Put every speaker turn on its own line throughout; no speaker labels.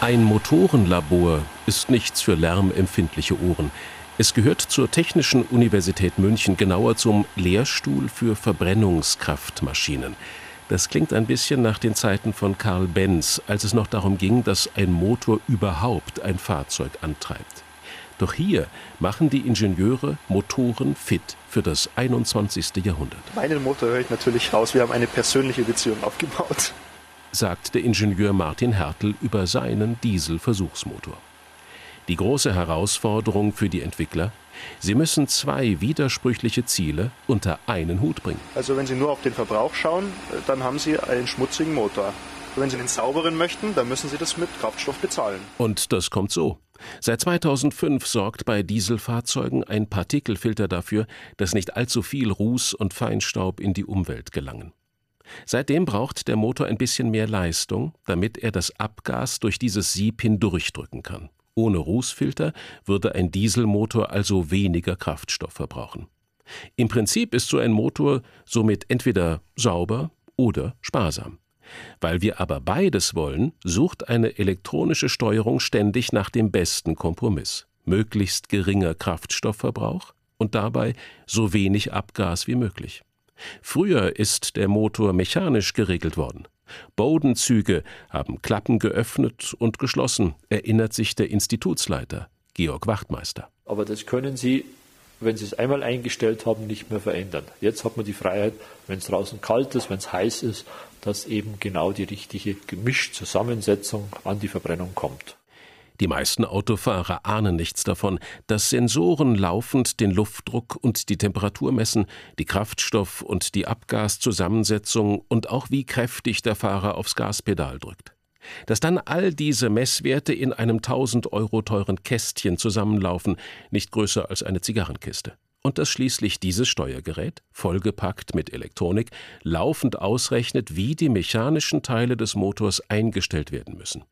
Ein Motorenlabor ist nichts für lärmempfindliche Ohren. Es gehört zur Technischen Universität München, genauer zum Lehrstuhl für Verbrennungskraftmaschinen. Das klingt ein bisschen nach den Zeiten von Karl Benz, als es noch darum ging, dass ein Motor überhaupt ein Fahrzeug antreibt. Doch hier machen die Ingenieure Motoren fit für das 21. Jahrhundert.
Meinen Motor höre ich natürlich raus. Wir haben eine persönliche Beziehung aufgebaut,
sagt der Ingenieur Martin Hertel über seinen Dieselversuchsmotor. Die große Herausforderung für die Entwickler: Sie müssen zwei widersprüchliche Ziele unter einen Hut bringen.
Also wenn Sie nur auf den Verbrauch schauen, dann haben Sie einen schmutzigen Motor. Wenn Sie einen sauberen möchten, dann müssen Sie das mit Kraftstoff bezahlen.
Und das kommt so. Seit 2005 sorgt bei Dieselfahrzeugen ein Partikelfilter dafür, dass nicht allzu viel Ruß und Feinstaub in die Umwelt gelangen. Seitdem braucht der Motor ein bisschen mehr Leistung, damit er das Abgas durch dieses Sieb hindurchdrücken kann. Ohne Rußfilter würde ein Dieselmotor also weniger Kraftstoff verbrauchen. Im Prinzip ist so ein Motor somit entweder sauber oder sparsam. Weil wir aber beides wollen, sucht eine elektronische Steuerung ständig nach dem besten Kompromiss. Möglichst geringer Kraftstoffverbrauch und dabei so wenig Abgas wie möglich. Früher ist der Motor mechanisch geregelt worden. Bodenzüge haben Klappen geöffnet und geschlossen, erinnert sich der Institutsleiter Georg Wachtmeister.
Aber das können Sie, wenn Sie es einmal eingestellt haben, nicht mehr verändern. Jetzt hat man die Freiheit, wenn es draußen kalt ist, wenn es heiß ist, dass eben genau die richtige Gemischzusammensetzung an die Verbrennung kommt.
Die meisten Autofahrer ahnen nichts davon, dass Sensoren laufend den Luftdruck und die Temperatur messen, die Kraftstoff- und die Abgaszusammensetzung und auch wie kräftig der Fahrer aufs Gaspedal drückt. Dass dann all diese Messwerte in einem 1.000 € teuren Kästchen zusammenlaufen, nicht größer als eine Zigarrenkiste. Und dass schließlich dieses Steuergerät, vollgepackt mit Elektronik, laufend ausrechnet, wie die mechanischen Teile des Motors eingestellt werden müssen.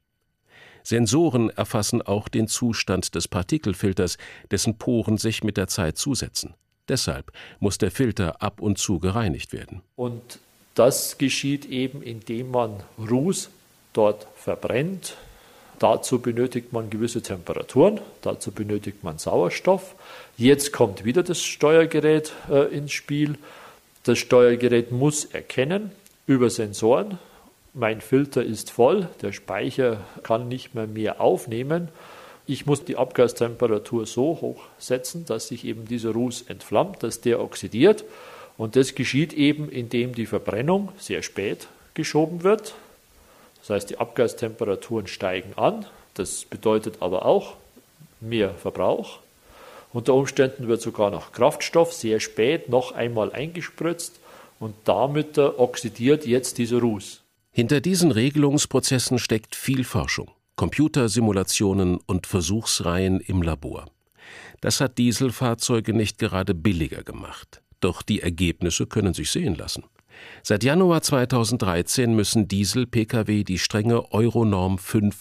Sensoren erfassen auch den Zustand des Partikelfilters, dessen Poren sich mit der Zeit zusetzen. Deshalb muss der Filter ab und zu gereinigt werden.
Und das geschieht eben, indem man Ruß dort verbrennt. Dazu benötigt man gewisse Temperaturen, dazu benötigt man Sauerstoff. Jetzt kommt wieder das Steuergerät ins Spiel. Das Steuergerät muss erkennen über Sensoren: Mein Filter ist voll, der Speicher kann nicht mehr aufnehmen. Ich muss die Abgastemperatur so hoch setzen, dass sich eben dieser Ruß entflammt, dass der oxidiert. Und das geschieht eben, indem die Verbrennung sehr spät geschoben wird. Das heißt, die Abgastemperaturen steigen an. Das bedeutet aber auch mehr Verbrauch. Unter Umständen wird sogar noch Kraftstoff sehr spät noch einmal eingespritzt und damit oxidiert jetzt dieser Ruß.
Hinter diesen Regelungsprozessen steckt viel Forschung, Computersimulationen und Versuchsreihen im Labor. Das hat Dieselfahrzeuge nicht gerade billiger gemacht. Doch die Ergebnisse können sich sehen lassen. Seit Januar 2013 müssen Diesel-Pkw die strenge Euronorm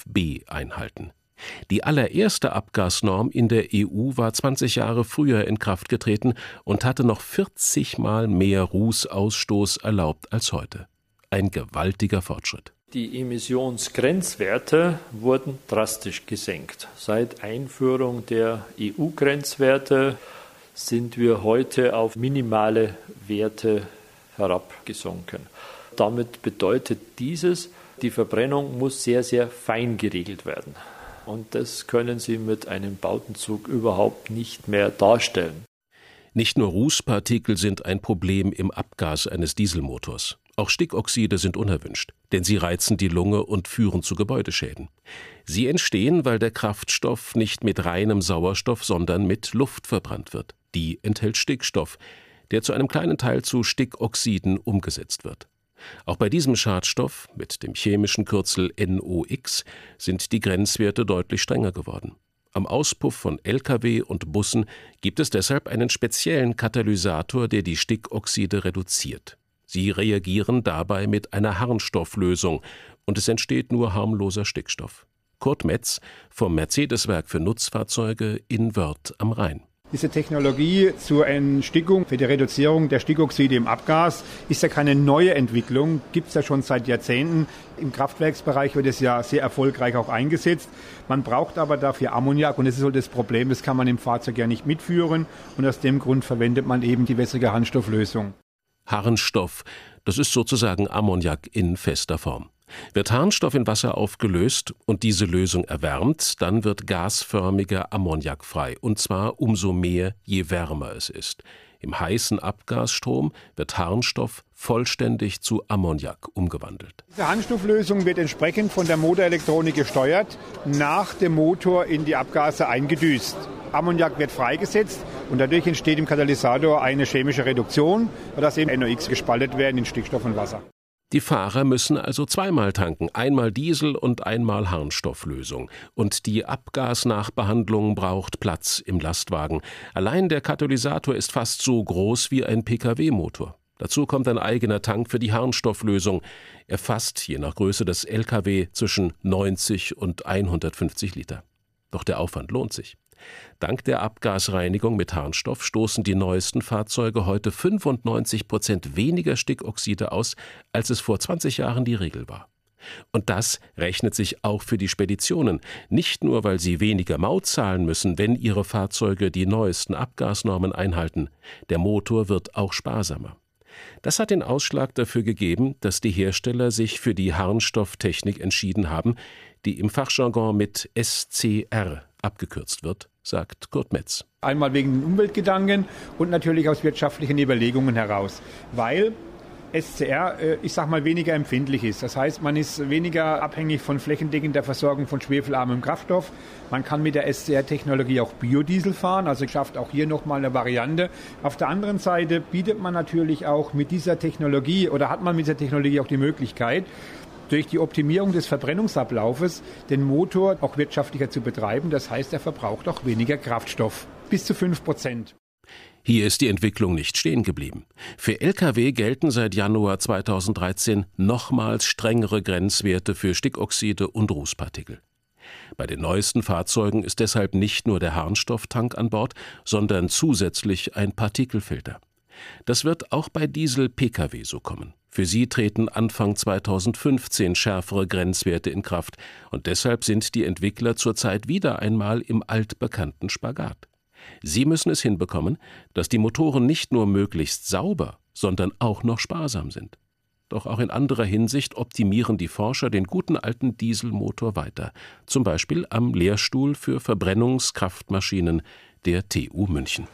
5b einhalten. Die allererste Abgasnorm in der EU war 20 Jahre früher in Kraft getreten und hatte noch 40 Mal mehr Rußausstoß erlaubt als heute. Ein gewaltiger Fortschritt.
Die Emissionsgrenzwerte wurden drastisch gesenkt. Seit Einführung der EU-Grenzwerte sind wir heute auf minimale Werte herabgesunken. Damit bedeutet dieses, die Verbrennung muss sehr, sehr fein geregelt werden. Und das können Sie mit einem Bowdenzug überhaupt nicht mehr darstellen.
Nicht nur Rußpartikel sind ein Problem im Abgas eines Dieselmotors. Auch Stickoxide sind unerwünscht, denn sie reizen die Lunge und führen zu Gebäudeschäden. Sie entstehen, weil der Kraftstoff nicht mit reinem Sauerstoff, sondern mit Luft verbrannt wird. Die enthält Stickstoff, der zu einem kleinen Teil zu Stickoxiden umgesetzt wird. Auch bei diesem Schadstoff mit dem chemischen Kürzel NOx sind die Grenzwerte deutlich strenger geworden. Am Auspuff von Lkw und Bussen gibt es deshalb einen speziellen Katalysator, der die Stickoxide reduziert. Sie reagieren dabei mit einer Harnstofflösung und es entsteht nur harmloser Stickstoff. Kurt Metz vom Mercedes-Werk für Nutzfahrzeuge in Wörth am Rhein.
Diese Technologie zur Entstickung, für die Reduzierung der Stickoxide im Abgas ist ja keine neue Entwicklung, gibt es ja schon seit Jahrzehnten. Im Kraftwerksbereich wird es ja sehr erfolgreich auch eingesetzt. Man braucht aber dafür Ammoniak und das ist so das Problem, das kann man im Fahrzeug ja nicht mitführen und aus dem Grund verwendet man eben die wässrige Harnstofflösung.
Harnstoff, das ist sozusagen Ammoniak in fester Form. Wird Harnstoff in Wasser aufgelöst und diese Lösung erwärmt, dann wird gasförmiger Ammoniak frei, und zwar umso mehr, je wärmer es ist. Im heißen Abgasstrom wird Harnstoff vollständig zu Ammoniak umgewandelt.
Die Harnstofflösung wird entsprechend von der Motorelektronik gesteuert, nach dem Motor in die Abgase eingedüst. Ammoniak wird freigesetzt und dadurch entsteht im Katalysator eine chemische Reduktion, sodass eben NOx gespalten werden in Stickstoff und Wasser.
Die Fahrer müssen also zweimal tanken, einmal Diesel und einmal Harnstofflösung. Und die Abgasnachbehandlung braucht Platz im Lastwagen. Allein der Katalysator ist fast so groß wie ein Pkw-Motor. Dazu kommt ein eigener Tank für die Harnstofflösung. Er fasst, je nach Größe des Lkw, zwischen 90 und 150 Liter. Doch der Aufwand lohnt sich. Dank der Abgasreinigung mit Harnstoff stoßen die neuesten Fahrzeuge heute 95% weniger Stickoxide aus, als es vor 20 Jahren die Regel war. Und das rechnet sich auch für die Speditionen, nicht nur, weil sie weniger Maut zahlen müssen, wenn ihre Fahrzeuge die neuesten Abgasnormen einhalten. Der Motor wird auch sparsamer. Das hat den Ausschlag dafür gegeben, dass die Hersteller sich für die Harnstofftechnik entschieden haben, die im Fachjargon mit SCR abgekürzt wird, sagt Kurt Metz.
Einmal wegen den Umweltgedanken und natürlich aus wirtschaftlichen Überlegungen heraus, weil SCR, weniger empfindlich ist. Das heißt, man ist weniger abhängig von flächendeckender Versorgung von schwefelarmem Kraftstoff. Man kann mit der SCR-Technologie auch Biodiesel fahren, also schafft auch hier nochmal eine Variante. Auf der anderen Seite bietet man natürlich auch mit dieser Technologie oder hat man mit dieser Technologie auch die Möglichkeit, durch die Optimierung des Verbrennungsablaufes den Motor auch wirtschaftlicher zu betreiben. Das heißt, er verbraucht auch weniger Kraftstoff, bis zu 5%.
Hier ist die Entwicklung nicht stehen geblieben. Für Lkw gelten seit Januar 2013 nochmals strengere Grenzwerte für Stickoxide und Rußpartikel. Bei den neuesten Fahrzeugen ist deshalb nicht nur der Harnstofftank an Bord, sondern zusätzlich ein Partikelfilter. Das wird auch bei Diesel-Pkw so kommen. Für sie treten Anfang 2015 schärfere Grenzwerte in Kraft und deshalb sind die Entwickler zurzeit wieder einmal im altbekannten Spagat. Sie müssen es hinbekommen, dass die Motoren nicht nur möglichst sauber, sondern auch noch sparsam sind. Doch auch in anderer Hinsicht optimieren die Forscher den guten alten Dieselmotor weiter, zum Beispiel am Lehrstuhl für Verbrennungskraftmaschinen der TU München.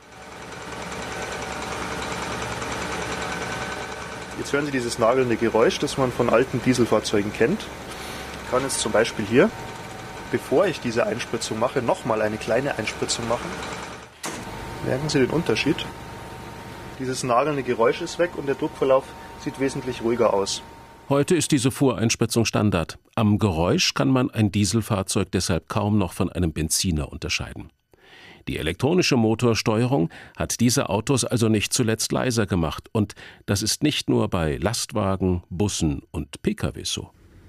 Jetzt hören Sie dieses nagelnde Geräusch, das man von alten Dieselfahrzeugen kennt. Ich kann jetzt zum Beispiel hier, bevor ich diese Einspritzung mache, nochmal eine kleine Einspritzung machen. Merken Sie den Unterschied? Dieses nagelnde Geräusch ist weg und der Druckverlauf sieht wesentlich ruhiger aus.
Heute ist diese Fuhreinspritzung Standard. Am Geräusch kann man ein Dieselfahrzeug deshalb kaum noch von einem Benziner unterscheiden. Die elektronische Motorsteuerung hat diese Autos also nicht zuletzt leiser gemacht. Und das ist nicht nur bei Lastwagen, Bussen und PKWs so.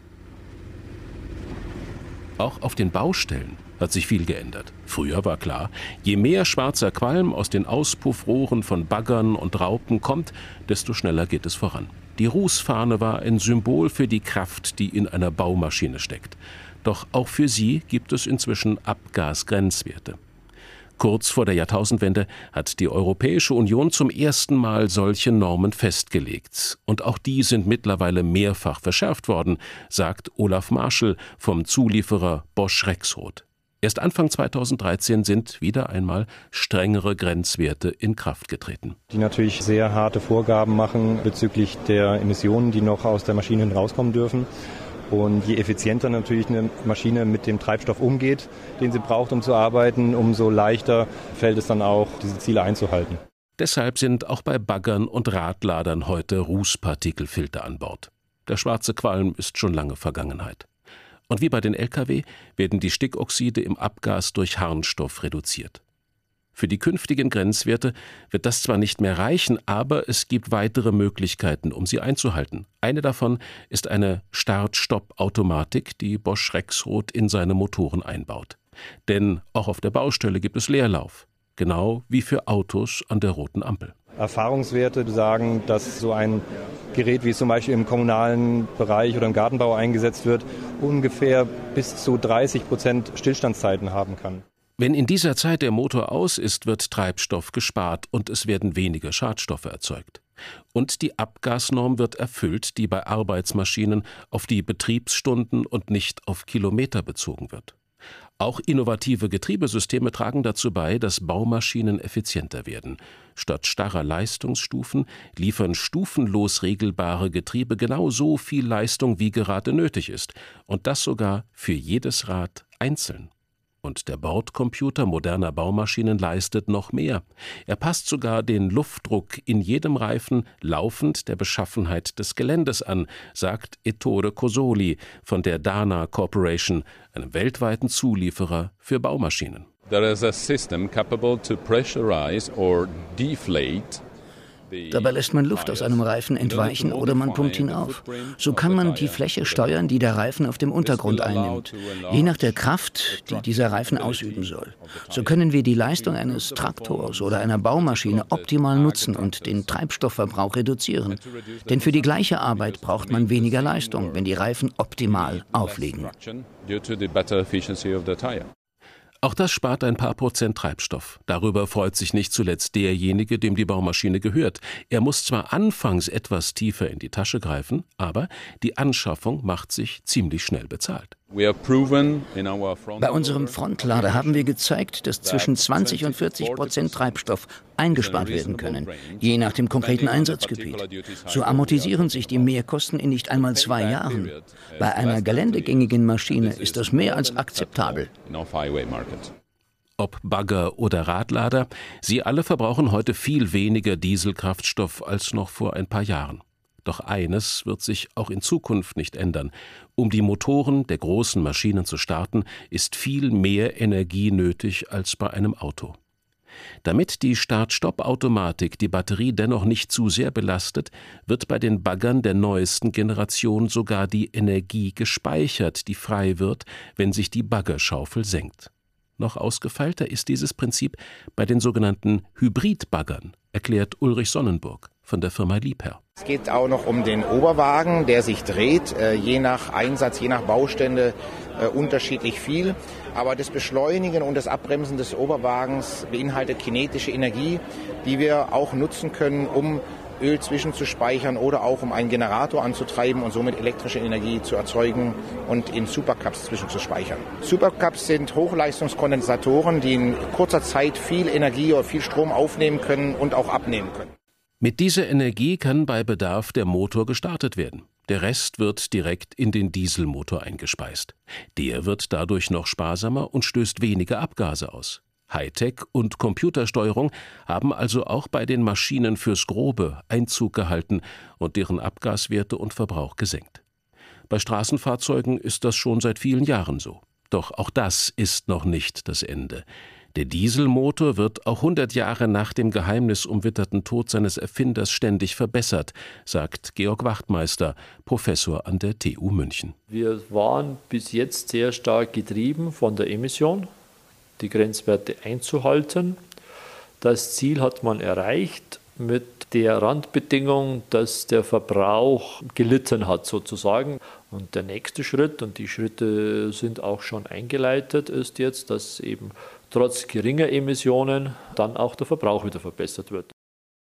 Auch auf den Baustellen hat sich viel geändert. Früher war klar, je mehr schwarzer Qualm aus den Auspuffrohren von Baggern und Raupen kommt, desto schneller geht es voran. Die Rußfahne war ein Symbol für die Kraft, die in einer Baumaschine steckt. Doch auch für sie gibt es inzwischen Abgasgrenzwerte. Kurz vor der Jahrtausendwende hat die Europäische Union zum ersten Mal solche Normen festgelegt. Und auch die sind mittlerweile mehrfach verschärft worden, sagt Olaf Marschall vom Zulieferer Bosch Rexroth. Erst Anfang 2013 sind wieder einmal strengere Grenzwerte in Kraft getreten.
Die natürlich sehr harte Vorgaben machen bezüglich der Emissionen, die noch aus der Maschine rauskommen dürfen. Und je effizienter natürlich eine Maschine mit dem Treibstoff umgeht, den sie braucht, um zu arbeiten, umso leichter fällt es dann auch, diese Ziele einzuhalten.
Deshalb sind auch bei Baggern und Radladern heute Rußpartikelfilter an Bord. Der schwarze Qualm ist schon lange Vergangenheit. Und wie bei den Lkw werden die Stickoxide im Abgas durch Harnstoff reduziert. Für die künftigen Grenzwerte wird das zwar nicht mehr reichen, aber es gibt weitere Möglichkeiten, um sie einzuhalten. Eine davon ist eine Start-Stopp-Automatik, die Bosch Rexroth in seine Motoren einbaut. Denn auch auf der Baustelle gibt es Leerlauf. Genau wie für Autos an der roten Ampel.
Erfahrungswerte sagen, dass so ein Gerät, wie es zum Beispiel im kommunalen Bereich oder im Gartenbau eingesetzt wird, ungefähr bis zu 30% Stillstandszeiten haben kann.
Wenn in dieser Zeit der Motor aus ist, wird Treibstoff gespart und es werden weniger Schadstoffe erzeugt. Und die Abgasnorm wird erfüllt, die bei Arbeitsmaschinen auf die Betriebsstunden und nicht auf Kilometer bezogen wird. Auch innovative Getriebesysteme tragen dazu bei, dass Baumaschinen effizienter werden. Statt starrer Leistungsstufen liefern stufenlos regelbare Getriebe genau so viel Leistung, wie gerade nötig ist. Und das sogar für jedes Rad einzeln. Und der Bordcomputer moderner Baumaschinen leistet noch mehr. Er passt sogar den Luftdruck in jedem Reifen laufend der Beschaffenheit des Geländes an, sagt Ettore Cosoli von der Dana Corporation, einem weltweiten Zulieferer für Baumaschinen.
There is a system capable to pressurize or deflate.
Dabei lässt man Luft aus einem Reifen entweichen oder man pumpt ihn auf. So kann man die Fläche steuern, die der Reifen auf dem Untergrund einnimmt, je nach der Kraft, die dieser Reifen ausüben soll. So können wir die Leistung eines Traktors oder einer Baumaschine optimal nutzen und den Treibstoffverbrauch reduzieren. Denn für die gleiche Arbeit braucht man weniger Leistung, wenn die Reifen optimal aufliegen.
Auch das spart ein paar Prozent Treibstoff. Darüber freut sich nicht zuletzt derjenige, dem die Baumaschine gehört. Er muss zwar anfangs etwas tiefer in die Tasche greifen, aber die Anschaffung macht sich ziemlich schnell bezahlt.
Bei unserem Frontlader haben wir gezeigt, dass zwischen 20 und 40% Treibstoff eingespart werden können, je nach dem konkreten Einsatzgebiet. So amortisieren sich die Mehrkosten in nicht einmal 2 Jahren. Bei einer geländegängigen Maschine ist das mehr als akzeptabel.
Ob Bagger oder Radlader, sie alle verbrauchen heute viel weniger Dieselkraftstoff als noch vor ein paar Jahren. Doch eines wird sich auch in Zukunft nicht ändern. Um die Motoren der großen Maschinen zu starten, ist viel mehr Energie nötig als bei einem Auto. Damit die Start-Stopp-Automatik die Batterie dennoch nicht zu sehr belastet, wird bei den Baggern der neuesten Generation sogar die Energie gespeichert, die frei wird, wenn sich die Baggerschaufel senkt. Noch ausgefeilter ist dieses Prinzip bei den sogenannten Hybridbaggern, erklärt Ulrich Sonnenburg von der Firma Liebherr.
Es geht auch noch um den Oberwagen, der sich dreht, je nach Einsatz, je nach Baustelle unterschiedlich viel. Aber das Beschleunigen und das Abbremsen des Oberwagens beinhaltet kinetische Energie, die wir auch nutzen können, um Öl zwischenzuspeichern oder auch um einen Generator anzutreiben und somit elektrische Energie zu erzeugen und in Supercups zwischenzuspeichern. Supercups sind Hochleistungskondensatoren, die in kurzer Zeit viel Energie oder viel Strom aufnehmen können und auch abnehmen können.
Mit dieser Energie kann bei Bedarf der Motor gestartet werden. Der Rest wird direkt in den Dieselmotor eingespeist. Der wird dadurch noch sparsamer und stößt weniger Abgase aus. Hightech und Computersteuerung haben also auch bei den Maschinen fürs Grobe Einzug gehalten und deren Abgaswerte und Verbrauch gesenkt. Bei Straßenfahrzeugen ist das schon seit vielen Jahren so. Doch auch das ist noch nicht das Ende. Der Dieselmotor wird auch 100 Jahre nach dem geheimnisumwitterten Tod seines Erfinders ständig verbessert, sagt Georg Wachtmeister, Professor an der TU München.
Wir waren bis jetzt sehr stark getrieben von der Emission, die Grenzwerte einzuhalten. Das Ziel hat man erreicht mit der Randbedingung, dass der Verbrauch gelitten hat sozusagen. Und der nächste Schritt, und die Schritte sind auch schon eingeleitet, ist jetzt, dass eben trotz geringer Emissionen dann auch der Verbrauch wieder verbessert wird.